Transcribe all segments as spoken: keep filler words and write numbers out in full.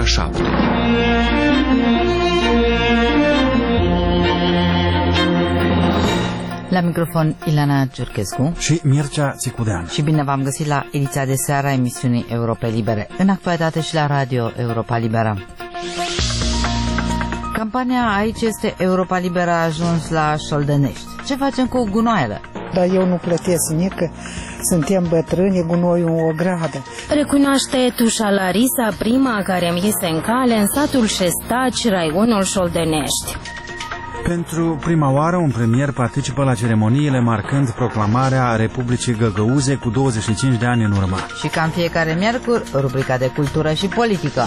șapte. La microfon Ileana Giurchescu și Mircea Țicudean. Și bine v-am găsit la ediția de seară a emisiunii Europa Libere, în actualitate și la Radio Europa Liberă. Campania Aici este Europa Liberă a ajuns la Șoldănești. Ce facem cu gunoaiele? Dar eu nu plătesc nici, că suntem bătrâni, gunoiul o gradă. Recunoaște Tușa Larisa, prima care mi iese în cale în satul Șestaci, raionul Șoldănești. Pentru prima oară, un premier participă la ceremoniile marcând proclamarea Republicii Găgăuze cu douăzeci și cinci de ani în urmă. Și ca în fiecare miercuri, rubrica de cultură și politică.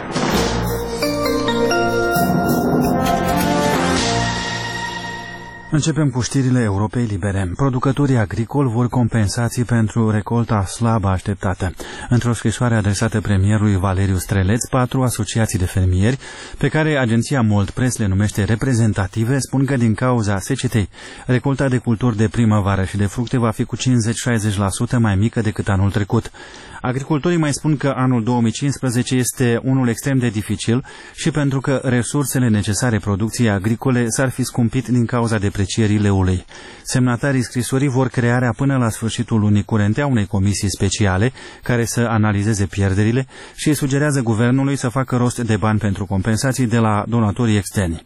Începem cu știrile Europei Libere. Producătorii agricoli vor compensații pentru recolta slabă așteptată. Într-o scrisoare adresată premierului Valeriu Streleț, patru asociații de fermieri, pe care agenția Moldpress le numește reprezentative, spun că din cauza secetei, recolta de culturi de primăvară și de fructe va fi cu cincizeci-șaizeci la sută mai mică decât anul trecut. Agricultorii mai spun că anul două mii cincisprezece este unul extrem de dificil și pentru că resursele necesare producției agricole s-ar fi scumpit din cauza deprecierii leului. Semnatarii scrisorii vor crearea până la sfârșitul lunii curente a unei comisii speciale care să analizeze pierderile și sugerează guvernului să facă rost de bani pentru compensații de la donatorii externi.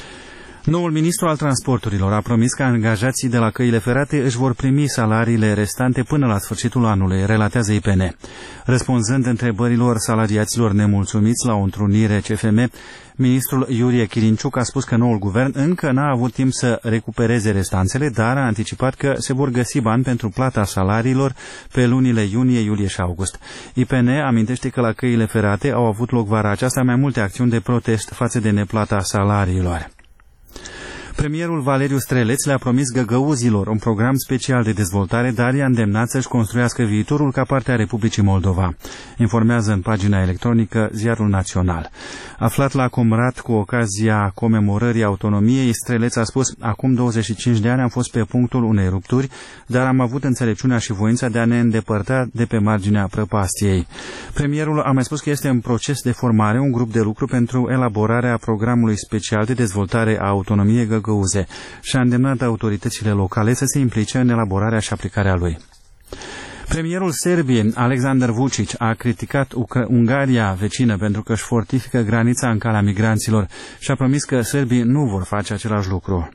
Noul ministru al transporturilor a promis că angajații de la căile ferate își vor primi salariile restante până la sfârșitul anului, relatează I P N. Răspunzând întrebărilor salariaților nemulțumiți la o întrunire C F M, ministrul Iurie Chirinciuc a spus că noul guvern încă n-a avut timp să recupereze restanțele, dar a anticipat că se vor găsi bani pentru plata salariilor pe lunile iunie, iulie și august. I P N amintește că la căile ferate au avut loc vara aceasta mai multe acțiuni de protest față de neplata salariilor. Premierul Valeriu Streleț le-a promis găgăuzilor un program special de dezvoltare, dar i-a îndemnat să-și construiască viitorul ca parte a Republicii Moldova. Informează în pagina electronică Ziarul Național. Aflat la Comrat cu ocazia comemorării autonomiei, Streleț a spus: acum douăzeci și cinci de ani am fost pe punctul unei rupturi, dar am avut înțelepciunea și voința de a ne îndepărta de pe marginea prăpastiei. Premierul a mai spus că este în proces de formare un grup de lucru pentru elaborarea programului special de dezvoltare a autonomiei Găgăuze și a îndemnat autoritățile locale să se implice în elaborarea și aplicarea lui. Premierul Serbiei, Aleksandar Vučić, a criticat Ucra- Ungaria vecină pentru că își fortifică granița în calea migranților și a promis că sârbii nu vor face același lucru.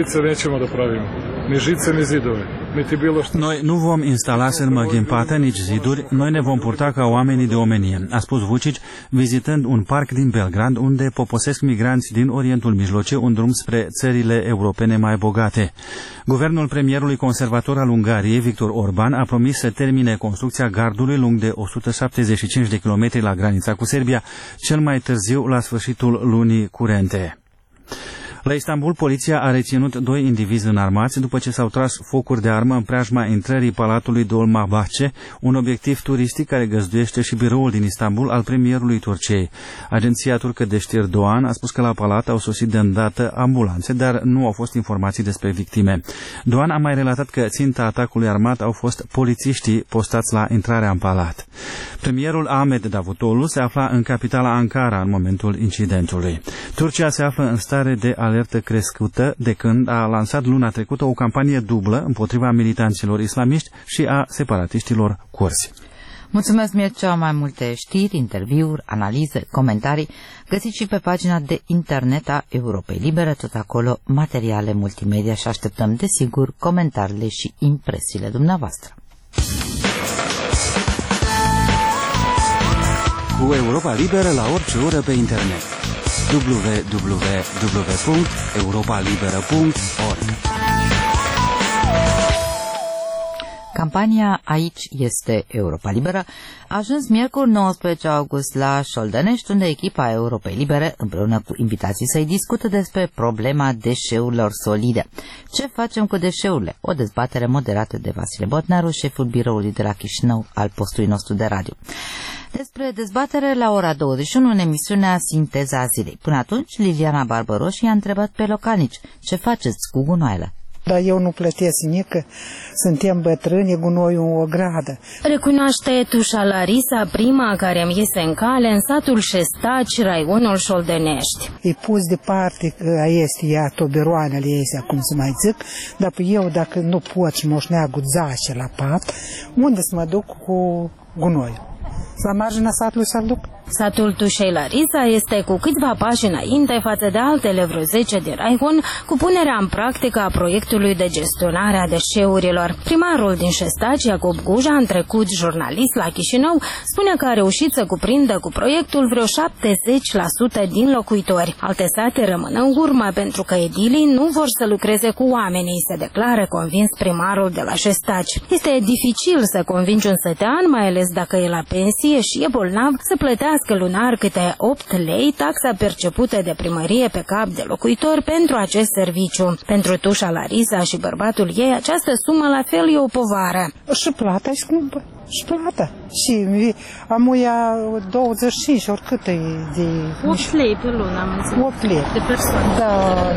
Noi nu vom instala sârmă ghimpată, nici ziduri, noi ne vom purta ca oamenii de omenie, a spus Vučić, vizitând un parc din Belgrad, unde poposesc migranți din Orientul Mijlociu, un drum spre țările europene mai bogate. Guvernul premierului conservator al Ungariei, Viktor Orban, a promis să termine construcția gardului lung de o sută șaptezeci și cinci de kilometri la granița cu Serbia, cel mai târziu la sfârșitul lunii curente. La Istanbul, poliția a reținut doi indivizi înarmați după ce s-au tras focuri de armă în preajma intrării Palatului Dolmabahce, un obiectiv turistic care găzduiește și biroul din Istanbul al premierului Turciei. Agenția turcă de știri Doğan a spus că la palat au sosit de îndată ambulanțe, dar nu au fost informații despre victime. Doğan a mai relatat că ținta atacului armat au fost polițiștii postați la intrarea în palat. Premierul Ahmet Davutoglu se afla în capitala Ankara în momentul incidentului. Turcia se află în stare de alertă crescută de când a lansat luna trecută o campanie dublă împotriva militanților islamiști și a separatiștilor curzi. Mulțumesc, Mircea. Mai multe știri, interviuri, analize, comentarii găsiți și pe pagina de internet a Europei Libere, tot acolo materiale multimedia și așteptăm, desigur, comentariile și impresiile dumneavoastră. Cu Europa Liberă la orice oră pe internet. w w w punct europa liberă punct org. Campania Aici este Europa Liberă a ajuns miercuri nouăsprezece august la Șoldănești, unde echipa Europei Libere, împreună cu invitații săi, discută despre problema deșeurilor solide. Ce facem cu deșeurile? O dezbatere moderată de Vasile Botnaru, șeful biroului de la Chișinău al postului nostru de radio. Despre dezbatere la ora douăzeci și unu în emisiunea Sinteza Zilei. Până atunci, Liliana Barbaroși i-a întrebat pe localnici: ce faceți cu gunoaiele? Dar eu nu plătesc nimic, că suntem bătrâni, e gunoiul în ogradă. Recunoaște Tușa Larisa, prima care îmi iese în cale în satul Șestaci, raionul Șoldenești. E pus departe că este ea, toberoanele este, cum să mai zic, dar eu dacă nu pot și moșneagul zace la pat, unde să mă duc cu gunoiul? La marginea satului să-l duc? Satul Tușei Larisa este cu câțiva pași înainte față de altele vreo zece din raion cu punerea în practică a proiectului de gestionare a deșeurilor. Primarul din Șestaci, Iacob Guja, în trecut jurnalist la Chișinău, spune că a reușit să cuprindă cu proiectul vreo șaptezeci la sută din locuitori. Alte sate rămân în urmă pentru că edilii nu vor să lucreze cu oamenii, se declară convins primarul de la Șestaci. Este dificil să convingi un sătean, mai ales dacă e la pensie și e bolnav, să plătească lunar câte opt lei taxa percepută de primărie pe cap de locuitor pentru acest serviciu. Pentru Tușa Larisa și bărbatul ei, această sumă la fel e o povară. Și plata e scumpă. Și plata. Și amuia douăzeci și cinci, oricât e de... opt lei pe lună, am înțeles. opt lei. De persoană. Da,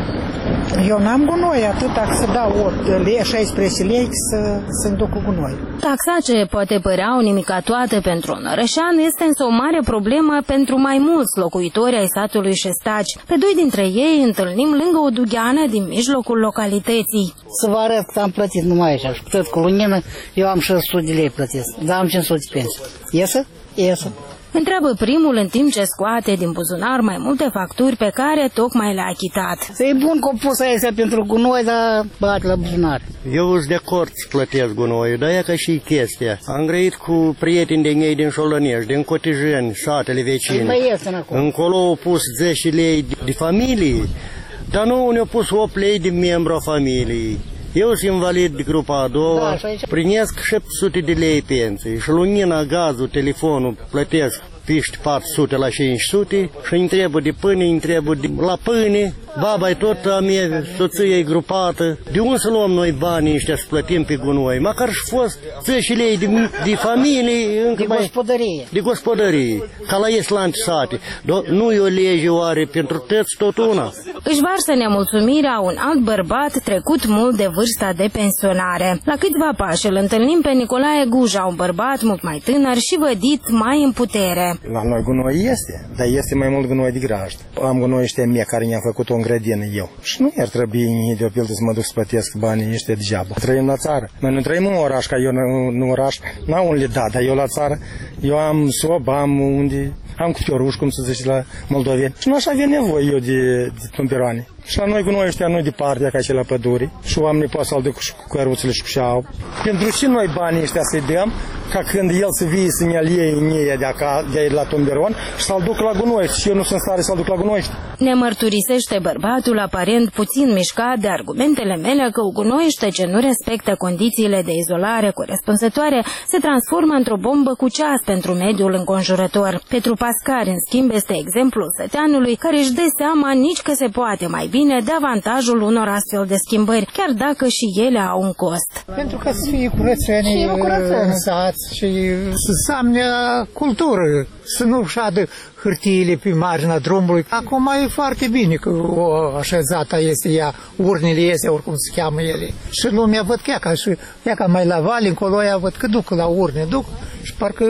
eu n-am gunoi atâta să dau opt lei, șaisprezece lei să, să-mi duc cu gunoi. Taxa, ce poate părea o nimica-toată pentru un orășan, este însă o mare problemă pentru mai mulți locuitori ai satului Șestaci. Pe doi dintre ei întâlnim lângă o dugheană din mijlocul localității. Să vă arăt că am plătit numai aici și tot cu lunină, eu am șase sute de lei plătesc, dar am cinci sute de pensie. Iesă? Iesă. Întreabă primul în timp ce scoate din buzunar mai multe facturi pe care tocmai le-a achitat. E bun că o pus aici pentru gunoi, dar bate la buzunar. Eu sunt de acord să plătesc gunoiul, dar e ca și chestia. Am grăit cu prieteni de mei din Șolănești, din Cotijeni, satele vecine. Încolo au pus zece lei de familie, dar nu ne-au pus opt lei de membru a familiei. Eu sunt invalid de grupa a doua, da, primesc șapte sute de lei pensie și lumina, gazul, telefonul plătesc piști patru sute la cinci sute și îi întrebă de pâine, îi întrebă de la pâine, baba e tot a mea, soția e grupată. De unde să luăm noi banii ăștia să plătim pe gunoi? Măcar și fost zece lei de, de familie, încă de mai, gospodărie. De gospodărie, ca la Island sate. Do, nu e o lege oare pentru tăți tot una? Își varsă nemulțumirea un alt bărbat trecut mult de vârsta de pensionare. La câțiva pași îl întâlnim pe Nicolae Guja, un bărbat mult mai tânăr și vădit mai în putere. La noi gunoi este, dar este mai mult gunoi de grajd. Am gunoi ăștia mie care mi-a făcut o grădină eu. Și nu ar trebui de o pildă să mă duc să plătesc banii ăștia degeaba. Trăim la țară. Noi nu trăim în oraș, ca eu în oraș. N-am unde da, dar eu la țară, eu am sob, am unde... Am câte o ruș, cum să zici, la moldoveni. Și nu așa avea nevoie eu de, de tumperoane. Și la noi cu noi ăștia, nu departe, ca și la pădure. Și oamenii pot să-l duc cu căruțele și cu șau. Pentru ce noi banii ăștia să-i dăm, ca când el să vie să ne-l iei în ei de, acasă, de la tumperon și să-l duc la gunoi. Și eu nu sunt stare să-l duc la gunoi. Ne mărturisește bărbatul aparent puțin mișcat de argumentele mele că gunoiește ce nu respectă condițiile de izolare corespunzătoare se transformă într-o bombă cu ceas pentru mediul înconjurător. Petru Pascar, în schimb, este exemplul săteanului care își dă seama nici că se poate mai bine de avantajul unor astfel de schimbări, chiar dacă și ele au un cost. Pentru că să fie curățenii în sat și să înseamnă cultură, să nu șadă hârtiile pe marginea drumului. Acum e foarte bine că o așezată este ea, urnile este, oricum se cheamă ele. Și lumea văd că ea ca, și, ea ca mai la vale, încolo ea văd că duc la urne, duc și parcă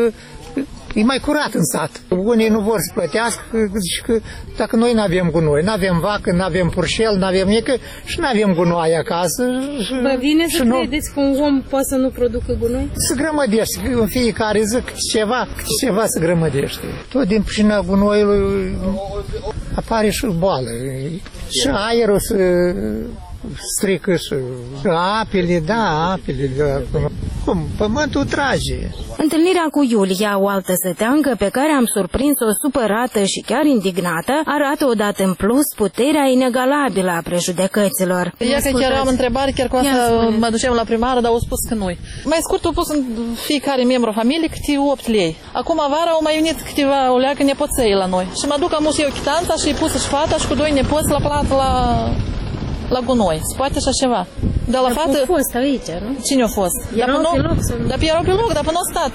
e mai curat în sat. Unii nu vor să plătească, zici că dacă noi nu avem gunoi, nu avem vacă, nu avem purșel, nu avem nică și nu avem gunoi acasă. Vă vine să nu... credeți că un om poate să nu producă gunoi? Se grămădește, în fiecare zi câte ceva, câte ceva se grămădește. Tot din pricina gunoiului apare și boală. Și aerul se strică și apele, da, apele, da. Cum? Pământul trage. Întâlnirea cu Iulia, o altă săteancă pe care am surprins-o supărată și chiar indignată, arată odată în plus puterea inegalabilă a prejudecăților. Eu că chiar am întrebare, chiar cu asta mă ducem la primară, dar au spus că nu. Mai scurt, au pus în fiecare membru familie câte opt lei. Acum vara au mai venit câteva o leacă nepoței la noi. Și mă duc, am eu chitanța și-i pus și fata și cu doi nepoți la plată la... la gunoi. Se poate așa ceva. Dar la fată... Au fost aici, nu? Cine a fost? Erau pe loc? Dar erau pe loc, dar până au stat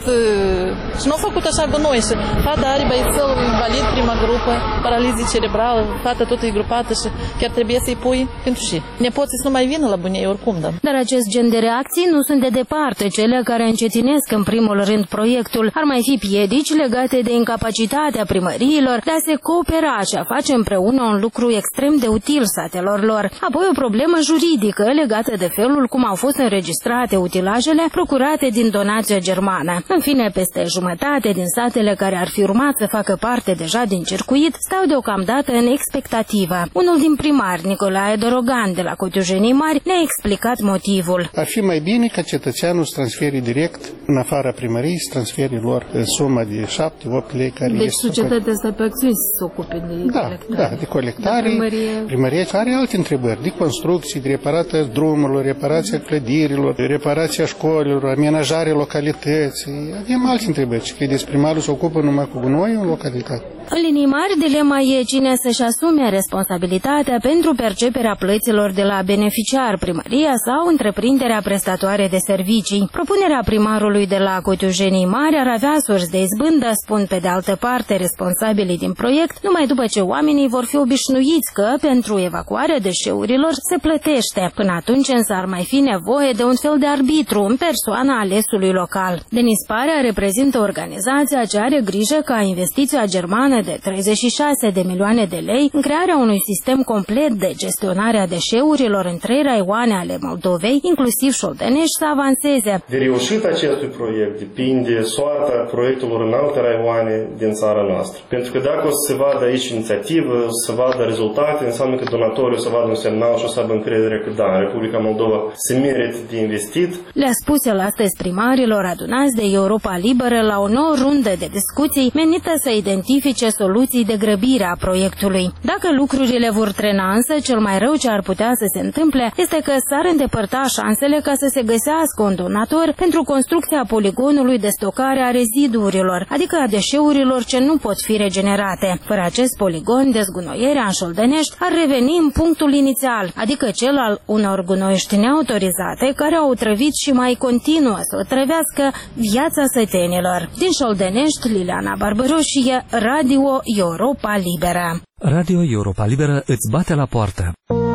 și nu au făcut așa gunoi și fata are băiețel invalid, prima grupă, paralizie cerebrală, fata tot e grupată și chiar trebuie să-i pui pentru și. Nepoții să nu mai vină la bunei oricum, da. Dar acest gen de reacții nu sunt de departe cele care încetinesc în primul rând proiectul. Ar mai fi piedici legate de incapacitatea primăriilor de a se coopera și a face împreună un lucru extrem de util satelor lor. Apoi o problemă juridică legată de felul cum au fost înregistrate utilajele procurate din donația germană. În fine, peste jumătate din satele care ar fi urmat să facă parte deja din circuit stau deocamdată în expectativă. Unul din primari, Nicolae Dorogan, de la Cotiujenii Mari, ne-a explicat motivul. Ar fi mai bine ca cetățeanul să transfere direct în afara primăriei, să transfere lor suma de șapte opt lei care deci este. Deci societatea asta pe acțiuni se ocupe de da, colectare. Da, de colectare. De primărie... Primăria are alte întrebări, de construcții, de reparația drumurilor, reparația clădirilor, reparația școlilor, amenajarea localității. Avem alte întrebări. Credeți, primarul se ocupă numai cu gunoiul în localitate? În linii mari, dilema e cine să-și asume responsabilitatea pentru perceperea plăților de la beneficiar, primăria sau întreprinderea prestatoare de servicii. Propunerea primarului de la Cotiujenii Mari ar avea surse de izbândă, spun pe de altă parte responsabilii din proiect, numai după ce oamenii vor fi obișnuiți că pentru evacuarea deșeurilor se plătește. Până atunci însă ar mai fi nevoie de un fel de arbitru în persoana alesului local. Denis Parea reprezintă organizația ce are grijă ca investiția germană de treizeci și șase de milioane de lei în crearea unui sistem complet de gestionare a deșeurilor în trei raioane ale Moldovei, inclusiv Șoldenești, să avanseze. De reușita acestui proiect depinde soarta proiectelor în alte raioane din țara noastră. Pentru că dacă o să se vadă aici inițiativă, o să se vadă rezultate, înseamnă că donatoriul o să vadă un semnal și o să aibă încredere că da, Republica Moldova se merită de investit. Le-a spus el astăzi primarilor adunați de Europa Liberă la o nouă rundă de discuții menită să identifice soluții de grăbire a proiectului. Dacă lucrurile vor trena însă, cel mai rău ce ar putea să se întâmple este că s-ar îndepărta șansele ca să se găsească un donator pentru construcția poligonului de stocare a reziduurilor, adică a deșeurilor ce nu pot fi regenerate. Fără acest poligon, dezgunoierea în Șoldenești ar reveni în punctul inițial, adică cel al unor gunoiești neautorizate care au otrăvit și mai continuă să otrăvească viața sătenilor. Din Șoldenești, Liliana Barbăroșie, Radio Europa Liberă. Radio Europa Liberă îți bate la poartă.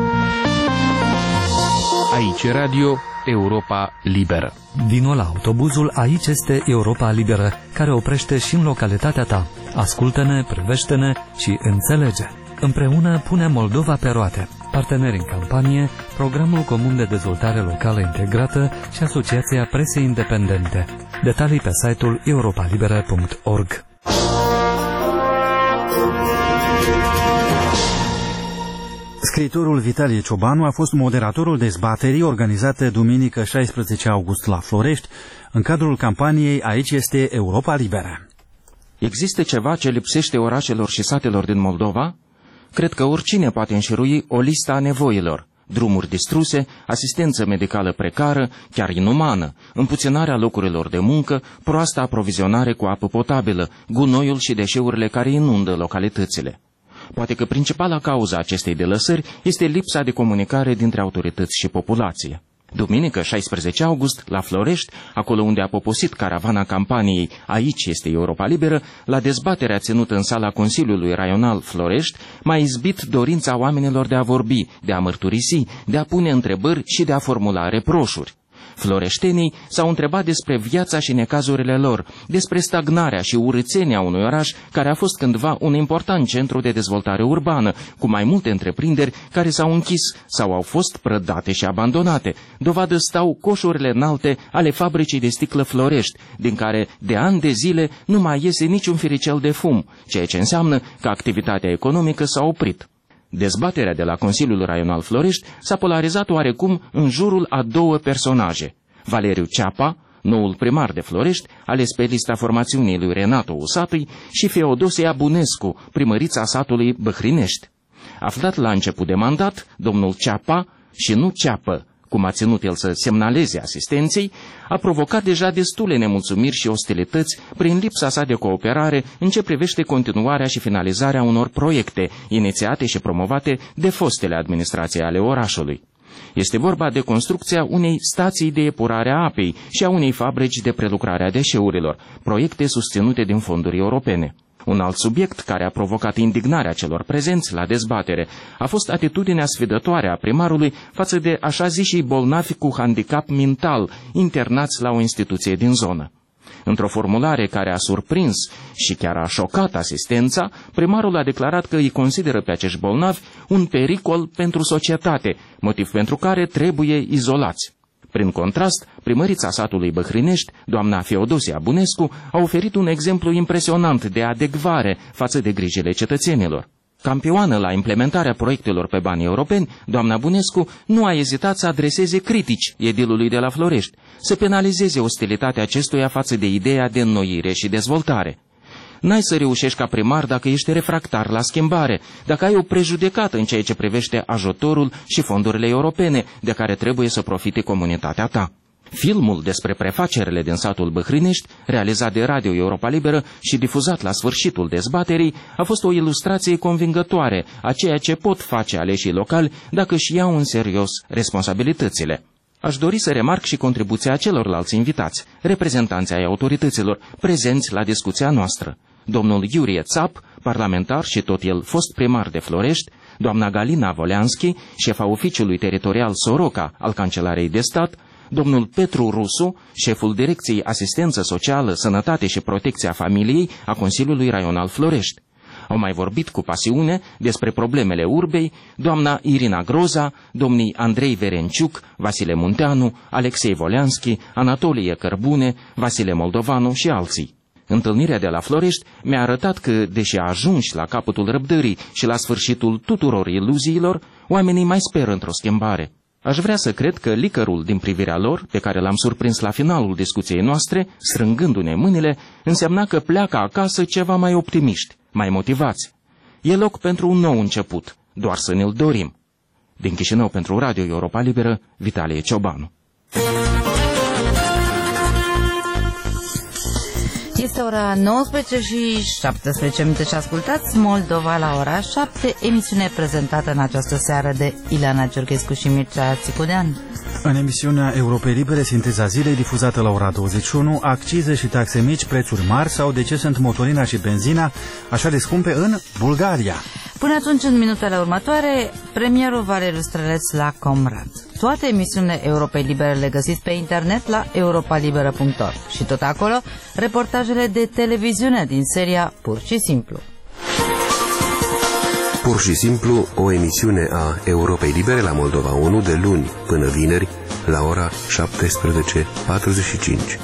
Aici Radio Europa Liberă. Vino la autobuzul Aici este Europa Liberă, care oprește și în localitatea ta. Ascultă-ne, privește-ne și înțelege. Împreună punem Moldova pe roate. Parteneri în campanie, Programul Comun de Dezvoltare Locală Integrată și Asociația Presei Independente. Detalii pe site-ul europalibera punct org. Scriitorul Vitalie Ciobanu a fost moderatorul dezbaterii organizate duminică șaisprezece august la Florești, în cadrul campaniei Aici este Europa Liberă. Există ceva ce lipsește orașelor și satelor din Moldova? Cred că oricine poate înșirui o listă a nevoilor. Drumuri distruse, asistență medicală precară, chiar inumană, împuținarea locurilor de muncă, proasta aprovizionare cu apă potabilă, gunoiul și deșeurile care inundă localitățile. Poate că principala cauza acestei delăsări este lipsa de comunicare dintre autorități și populație. Duminică, șaisprezece august, la Florești, acolo unde a poposit caravana campaniei Aici este Europa Liberă, la dezbaterea ținută în sala Consiliului Raional Florești, m-a izbit dorința oamenilor de a vorbi, de a mărturisi, de a pune întrebări și de a formula reproșuri. Floreștenii s-au întrebat despre viața și necazurile lor, despre stagnarea și urâțenia unui oraș care a fost cândva un important centru de dezvoltare urbană, cu mai multe întreprinderi care s-au închis sau au fost prădate și abandonate. Dovadă stau coșurile înalte ale fabricii de sticlă Florești, din care de ani de zile nu mai iese niciun firicel de fum, ceea ce înseamnă că activitatea economică s-a oprit. Dezbaterea de la Consiliul Raional Florești s-a polarizat oarecum în jurul a două personaje. Valeriu Ceapa, noul primar de Florești, ales pe lista formațiunii lui Renato Usatui, și Feodosia Bunescu, primărița satului Băhrinești. Aflat la început de mandat, domnul Ceapa, și nu Ceapă, cum a ținut el să semnaleze asistenței, a provocat deja destule nemulțumiri și ostilități prin lipsa sa de cooperare în ce privește continuarea și finalizarea unor proiecte inițiate și promovate de fostele administrații ale orașului. Este vorba de construcția unei stații de epurare a apei și a unei fabrici de prelucrare a deșeurilor, proiecte susținute din fonduri europene. Un alt subiect care a provocat indignarea celor prezenți la dezbatere a fost atitudinea sfidătoare a primarului față de așa zișii bolnavi cu handicap mental internați la o instituție din zonă. Într-o formulare care a surprins și chiar a șocat asistența, primarul a declarat că îi consideră pe acești bolnavi un pericol pentru societate, motiv pentru care trebuie izolați. Prin contrast, primărița satului Băhrinești, doamna Feodosia Bunescu, a oferit un exemplu impresionant de adecvare față de grijile cetățenilor. Campioană la implementarea proiectelor pe bani europeni, doamna Bunescu nu a ezitat să adreseze critici edilului de la Florești, să penalizeze ostilitatea acestuia față de ideea de înnoire și dezvoltare. N-ai să reușești ca primar dacă ești refractar la schimbare, dacă ai o prejudecată în ceea ce privește ajutorul și fondurile europene de care trebuie să profite comunitatea ta. Filmul despre prefacerile din satul Băhrinești, realizat de Radio Europa Liberă și difuzat la sfârșitul dezbaterii, a fost o ilustrație convingătoare a ceea ce pot face aleșii locali dacă își iau în serios responsabilitățile. Aș dori să remarc și contribuția celorlalți invitați, reprezentanții ai autorităților, prezenți la discuția noastră. Domnul Iurie Țap, parlamentar și tot el fost primar de Florești, doamna Galina Voleanski, șefa oficiului teritorial Soroca al Cancelarei de Stat, domnul Petru Rusu, șeful Direcției Asistență Socială, Sănătate și Protecția Familiei a Consiliului Raional Florești. Au mai vorbit cu pasiune despre problemele urbei doamna Irina Groza, domnii Andrei Verenciuc, Vasile Munteanu, Alexei Voleanski, Anatolie Cărbune, Vasile Moldovanu și alții. Întâlnirea de la Florești mi-a arătat că, deși a ajuns la capătul răbdării și la sfârșitul tuturor iluziilor, oamenii mai speră într-o schimbare. Aș vrea să cred că licărul din privirea lor, pe care l-am surprins la finalul discuției noastre, strângându-ne mâinile, însemna că pleacă acasă ceva mai optimiști, mai motivați. E loc pentru un nou început, doar să ne-l dorim. Din Chișinău pentru Radio Europa Liberă, Vitalie Ciobanu. Este ora nouăsprezece și șaptesprezece minute și ascultați Moldova la ora șapte, emisiune prezentată în această seară de Ileana Ciorchescu și Mircea Țicudean. În emisiunea Europei Libere, sinteza zilei, difuzată la ora douăzeci și unu, accize și taxe mici, prețuri mari sau de ce sunt motorina și benzina așa de scumpe în Bulgaria. Până atunci, în minutele următoare, premierul Valeriu Streleț la Comrat. Toate emisiunile Europei Libere le găsiți pe internet la europa liberă punct org și tot acolo reportajele de televiziune din seria Pur și Simplu. Pur și Simplu, o emisiune a Europei Libere la Moldova unu de luni până vineri la ora șaptesprezece patruzeci și cinci.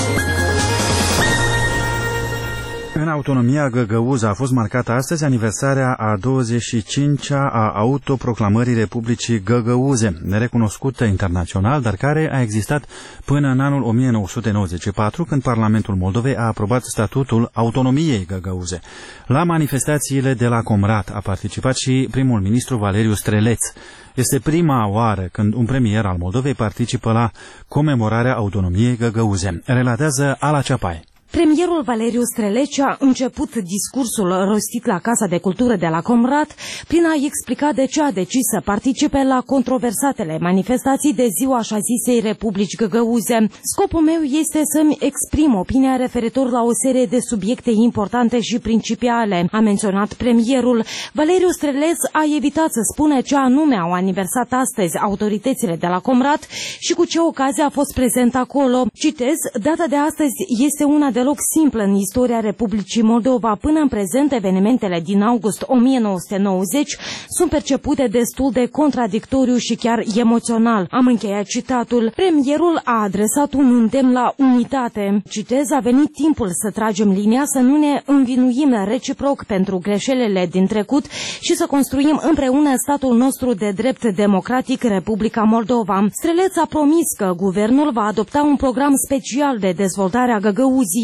În autonomia Găgăuză a fost marcată astăzi aniversarea a douăzeci și cincea a autoproclamării Republicii Găgăuze, nerecunoscută internațional, dar care a existat până în anul o mie nouă sute nouăzeci și patru, când Parlamentul Moldovei a aprobat statutul autonomiei Găgăuze. La manifestațiile de la Comrat a participat și primul ministru Valeriu Streleț. Este prima oară când un premier al Moldovei participă la comemorarea autonomiei Găgăuze, relatează Ala Ceapai. Premierul Valeriu Streleci a început discursul rostit la Casa de Cultură de la Comrat prin a explica de ce a decis să participe la controversatele manifestații de ziua așa zisei Republici Găgăuze. Scopul meu este să-mi exprim opinia referitor la o serie de subiecte importante și principiale, a menționat premierul. Valeriu Streleț a evitat să spună ce anume au aniversat astăzi autoritățile de la Comrat și cu ce ocazie a fost prezent acolo. Citez, data de astăzi este una deloc simplă în istoria Republicii Moldova. Până în prezent, evenimentele din august o mie nouă sute nouăzeci sunt percepute destul de contradictoriu și chiar emoțional. Am încheiat citatul. Premierul a adresat un îndemn la unitate. Citez, a venit timpul să tragem linia, să nu ne învinuim reciproc pentru greșelile din trecut și să construim împreună statul nostru de drept democratic, Republica Moldova. Streleț a promis că guvernul va adopta un program special de dezvoltare a Găgăuziei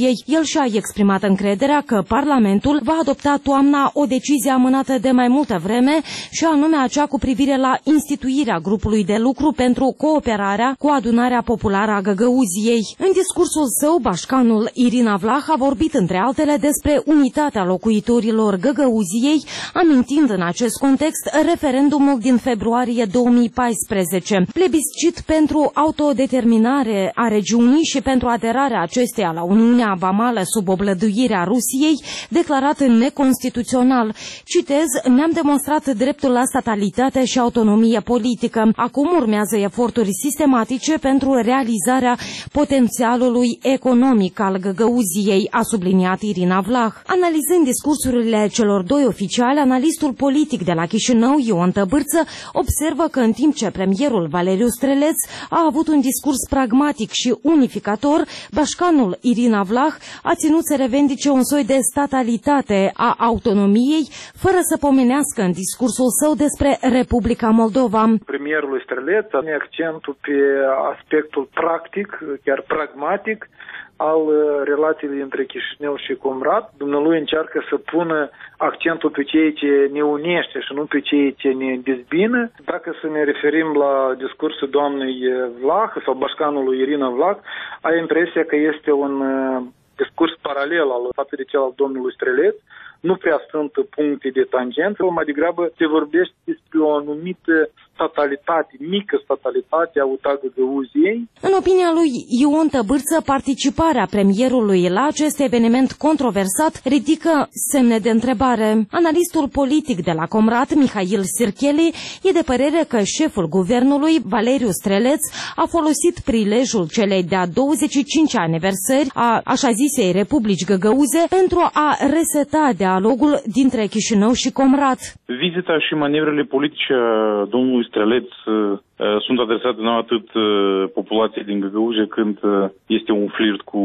Găgăuziei. El și-a exprimat încrederea că Parlamentul va adopta toamna o decizie amânată de mai multă vreme, și anume acea cu privire la instituirea grupului de lucru pentru cooperarea cu Adunarea Populară a Găgăuziei. În discursul său, bașcanul Irina Vlah a vorbit între altele despre unitatea locuitorilor Găgăuziei, amintind în acest context referendumul din februarie două mii paisprezece, plebiscit pentru autodeterminare a regiunii și pentru aderarea acesteia la Uniunea Vamală sub oblăduirea Rusiei, declarat neconstituțional. Citez: ne-am demonstrat dreptul la statalitate și autonomie politică. Acum urmează eforturi sistematice pentru realizarea potențialului economic al Găgăuziei, a subliniat Irina Vlah. Analizând discursurile celor doi oficiali, analistul politic de la Chișinău, Ion Tăbârță, observă că în timp ce premierul Valeriu Streleț a avut un discurs pragmatic și unificator, bașcanul Irina Vlah a ținut să revendice un soi de statalitate a autonomiei, fără să pomenească în discursul său despre Republica Moldova. Premierul Streleț a pus accentul pe aspectul practic, chiar pragmatic, al relațiilor între Chișinău și Comrat. Dumnealui încearcă să pună accentul pe ceea ce ne unește și nu pe ceea ce ne dezbină. Dacă să ne referim la discursul doamnei Vlah sau bașcanului Irina Vlah, ai impresia că este un discurs paralel al față de cel al domnului Streleț. Nu prea sunt puncte de tangență, mai degrabă se vorbește despre o anumită statalitate, mică statalitate a U T A Găgăuziei. În opinia lui Ion Tăbârță, participarea premierului la acest eveniment controversat ridică semne de întrebare. Analistul politic de la Comrat, Mihail Sircheli, e de părere că șeful guvernului, Valeriu Streleț, a folosit prilejul celei de-a douăzeci și cinci aniversări a așa zisei Republici Găgăuze pentru a reseta dialogul dintre Chișinău și Comrat. Vizita și manevrele politice domnului Streleț sunt adresate nu atât populației din Găgăuzie, când este un flirt cu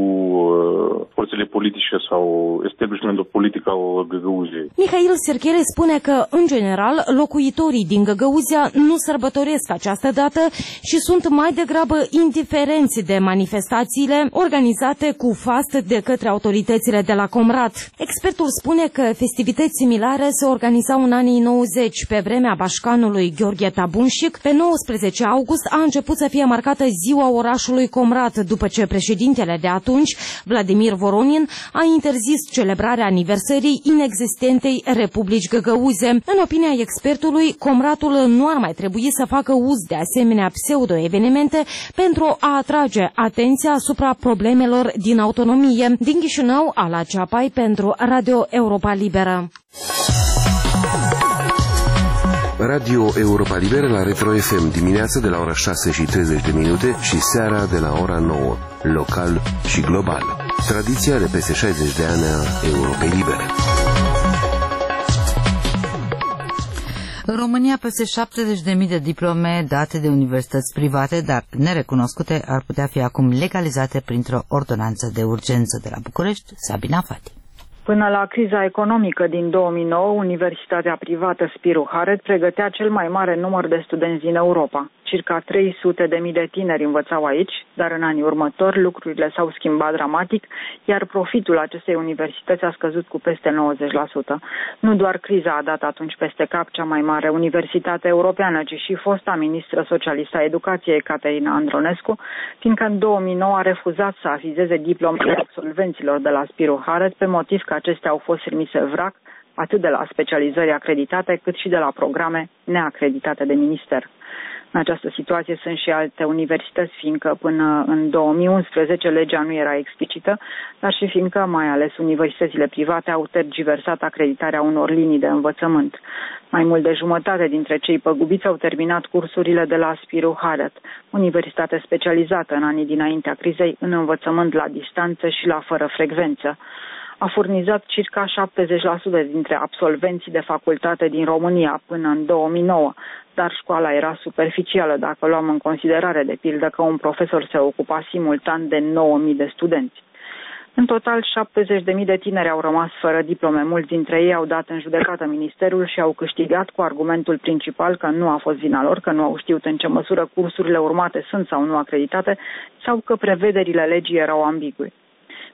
forțele politice sau establishmentul politic al Găgăuziei. Mihail Sirchele spune că, în general, locuitorii din Găgăuzia nu sărbătoresc această dată și sunt mai degrabă indiferenți de manifestațiile organizate cu fast de către autoritățile de la Comrat. Expertul spune că festivități similare se organizau în anii nouăzeci, pe vremea bașcanului Gheorghe Tabunșic. Pe nouăsprezece august a început să fie marcată ziua orașului Comrat, după ce președintele de atunci, Vladimir Voronin, a interzis celebrarea aniversării inexistentei Republici Găgăuze. În opinia expertului, Comratul nu ar mai trebui să facă uz de asemenea pseudo-evenimente pentru a atrage atenția asupra problemelor din autonomie. Din Chișinău, Ala Ceapai pentru Radio Europa Liberă. Radio Europa Liberă la Retro F M, dimineața de la ora șase și treizeci de minute și seara de la ora nouă, local și global. Tradiția de peste șaizeci de ani a Europei Libere. În România, peste șaptezeci de mii de diplome date de universități private, dar nerecunoscute, ar putea fi acum legalizate printr-o ordonanță de urgență. De la București, Sabina Fati. Până la criza economică din două mii nouă, Universitatea privată Spiru Haret pregătea cel mai mare număr de studenți din Europa. Circa trei sute de mii de tineri învățau aici, dar în anii următori lucrurile s-au schimbat dramatic, iar profitul acestei universități a scăzut cu peste nouăzeci la sută. Nu doar criza a dat atunci peste cap cea mai mare universitate europeană, ci și fosta ministră socialistă a educației, Caterina Andronescu, fiindcă în două mii nouă a refuzat să afizeze diplomele absolvenților de la Spiru Haret pe motiv că acestea au fost trimise vrac, atât de la specializări acreditate, cât și de la programe neacreditate de minister. În această situație sunt și alte universități, fiindcă până în două mii unsprezece legea nu era explicită, dar și fiindcă mai ales universitățile private au tergiversat acreditarea unor linii de învățământ. Mai mult de jumătate dintre cei păgubiți au terminat cursurile de la Spiru Haret, universitate specializată în anii dinaintea crizei în învățământ la distanță și la fără frecvență. A furnizat circa șaptezeci la sută dintre absolvenții de facultate din România până în două mii nouă, dar școala era superficială dacă luam în considerare, de pildă, că un profesor se ocupa simultan de nouă mii de studenți. În total, șaptezeci de mii de tineri au rămas fără diplome. Mulți dintre ei au dat în judecată ministerul și au câștigat cu argumentul principal că nu a fost vina lor, că nu au știut în ce măsură cursurile urmate sunt sau nu acreditate sau că prevederile legii erau ambigue.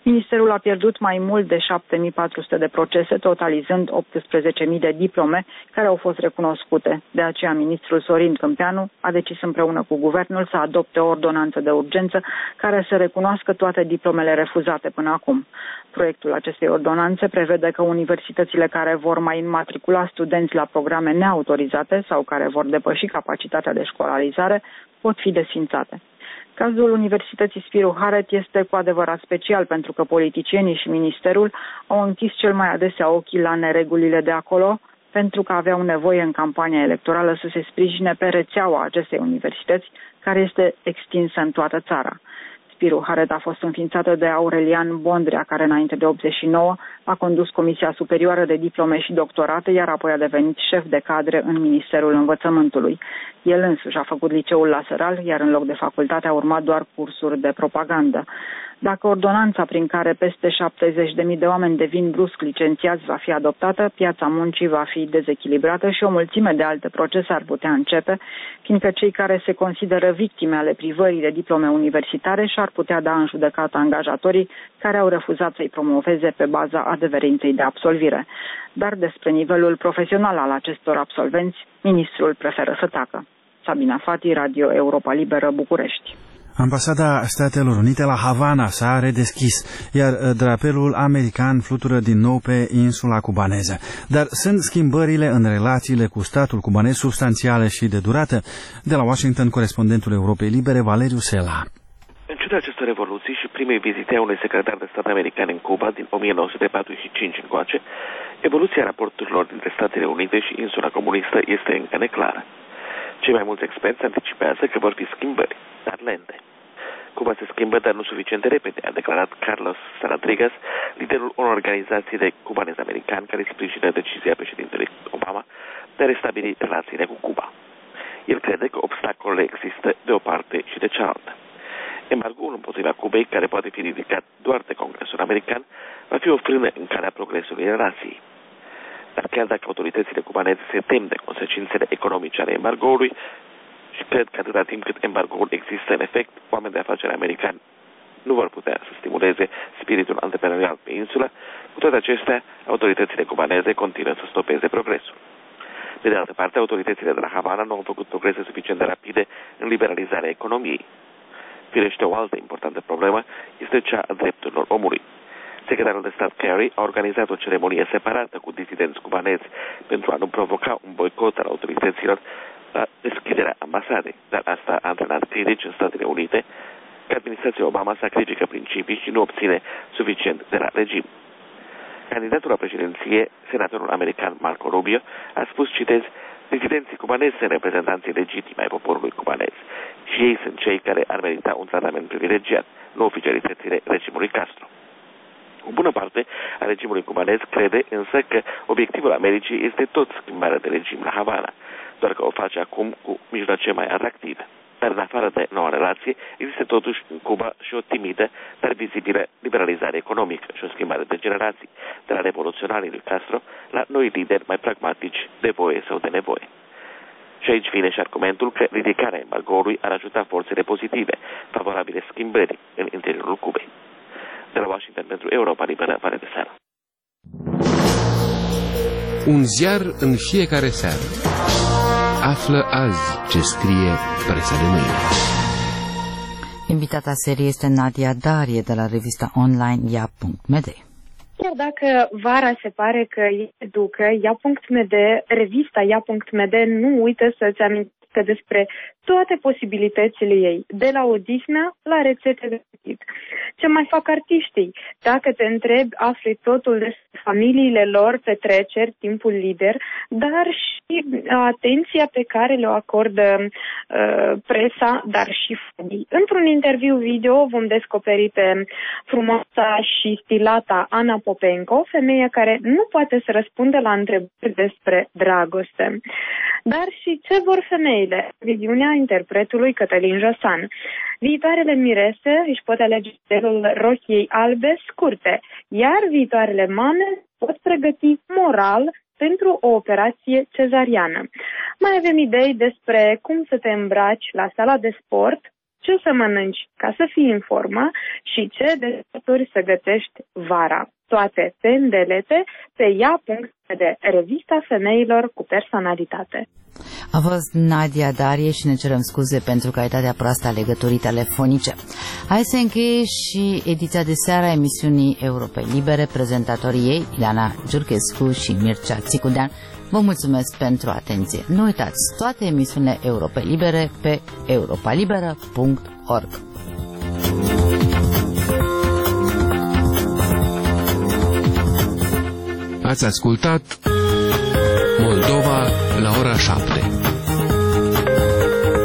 Ministerul a pierdut mai mult de șapte mii patru sute de procese, totalizând optsprezece mii de diplome care au fost recunoscute. De aceea, ministrul Sorin Câmpeanu a decis împreună cu guvernul să adopte o ordonanță de urgență care să recunoască toate diplomele refuzate până acum. Proiectul acestei ordonanțe prevede că universitățile care vor mai înmatricula studenți la programe neautorizate sau care vor depăși capacitatea de școlarizare pot fi desfințate. Cazul Universității Spiru Haret este cu adevărat special pentru că politicienii și ministerul au închis cel mai adesea ochii la neregulile de acolo pentru că aveau nevoie în campania electorală să se sprijine pe rețeaua acestei universități care este extinsă în toată țara. Spiru Haret a fost înființată de Aurelian Bondrea, care înainte de optzeci și nouă a condus Comisia Superioară de Diplome și Doctorate, iar apoi a devenit șef de cadre în Ministerul Învățământului. El însuși a făcut liceul la Săral, iar în loc de facultate a urmat doar cursuri de propagandă. Dacă ordonanța prin care peste șaptezeci de mii de oameni devin brusc licențiați va fi adoptată, piața muncii va fi dezechilibrată și o mulțime de alte procese ar putea începe, fiindcă cei care se consideră victime ale privării de diplome universitare și-ar putea da în judecată angajatorii care au refuzat să-i promoveze pe baza adeverinței de absolvire. Dar despre nivelul profesional al acestor absolvenți, ministrul preferă să tacă. Sabina Fati, Radio Europa Liberă, București. Ambasada Statelor Unite la Havana s-a redeschis, iar drapelul american flutură din nou pe insula cubaneză. Dar sunt schimbările în relațiile cu statul cubanez substanțiale și de durată? De la Washington, corespondentul Europei Libere, Valeriu Sela. În ciuda acestor revoluții și primei vizite a unui secretar de stat american în Cuba din o mie nouă sute patruzeci și cinci încoace, evoluția raporturilor dintre Statele Unite și insula comunistă este încă neclară. Cei mai mulți experți anticipează că vor fi schimbări, dar lente. Cuba se schimbă, dar nu suficient de repede, a declarat Carlos Saladrigas, liderul unor organizații de cubanezi americani care sprijină decizia președintelui Obama de a restabili relațiile cu Cuba. El crede că obstacolele există de o parte și de cealaltă. Embargoul împotriva Cubei, care poate fi ridicat doar de Congresul american, va fi o frână în calea progresului relației. Dar chiar dacă autoritățile cubaneze se tem de consecințele economice ale embargoului, și cred că atâta timp cât embargoul există în efect, oameni de afaceri americani nu vor putea să stimuleze spiritul antreprenorial pe insulă, cu toate acestea, autoritățile cubaneze continuă să stopeze progresul. Pe de altă parte, autoritățile de la Havana nu au făcut progrese suficient de rapide în liberalizarea economiei. Firește, o altă importantă problemă este cea a drepturilor omului. Secretarul de stat Kerry a organizat o ceremonie separată cu disidenți cubanezi pentru a nu provoca un boicot al autorităților la deschiderea ambasadei, dar asta a antrenat critici în Statele Unite că administrația Obama sacrifică principii și nu obține suficient de la regim. Candidatul la președinție, senatorul american Marco Rubio, a spus, citez, disidenții cubanezi sunt reprezentanții legitimi ai poporului cubanez și ei sunt cei care ar merita un tratament privilegiat, nu oficialitățile regimului Castro. O bună parte a regimului cubanez crede însă că obiectivul Americii este tot schimbarea de regim la Havana, doar că o face acum cu mijloace mai atractive. Dar în afară de noua relație, există totuși în Cuba și o timidă, dar vizibilă liberalizare economică și o schimbare de generații, de la revoluționarii lui Castro la noi lideri mai pragmatici, de voie sau de nevoie. Și aici vine și argumentul că ridicarea embargoului ar ajuta forțele pozitive, favorabile schimbării în interiorul Cubei. De la Washington pentru Europa Liberă, Vale de Seară. Un ziar în fiecare seară. Află azi ce scrie presa de mâine. Invitata serie este Nadia Darie de la revista online ia punct m d. Chiar dacă vara se pare că e ducă, ia punct m d, revista ia punct m d nu uită să-ți amintească despre toate posibilitățile ei, de la odihnă la rețete de gătit. Ce mai fac artiștii? Dacă te întrebi, afli totul despre familiile lor, petreceri, timpul liber, dar și atenția pe care le acordă uh, presa, dar și fanii. Într-un interviu video vom descoperi pe frumoasa și stilata Ana Popenco, femeie care nu poate să răspundă la întrebări despre dragoste. Dar și ce vor femeile? Viziunea interpretului Cătălin Josan. Viitoarele mirese își pot alege stelul rochiei albe scurte, iar viitoarele mame pot pregăti moral pentru o operație cezariană. Mai avem idei despre cum să te îmbraci la sala de sport ce o să mănânci ca să fii în formă și ce deserturi să gătești vara. Toate pe îndelete pe ea punct de revista femeilor cu personalitate. A fost Nadia Darie și ne cerem scuze pentru calitatea proastă a legăturii telefonice. Hai să încheie și ediția de seară a emisiunii Europei Libere, prezentatorii ei, Ileana Giurchescu și Mircea Țicudean. Vă mulțumesc pentru atenție. Nu uitați, toate emisiunile Europei Libere pe europa liberă punct org. Ați ascultat Moldova la ora șapte.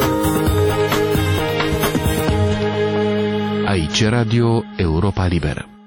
Aici Radio Europa Liberă.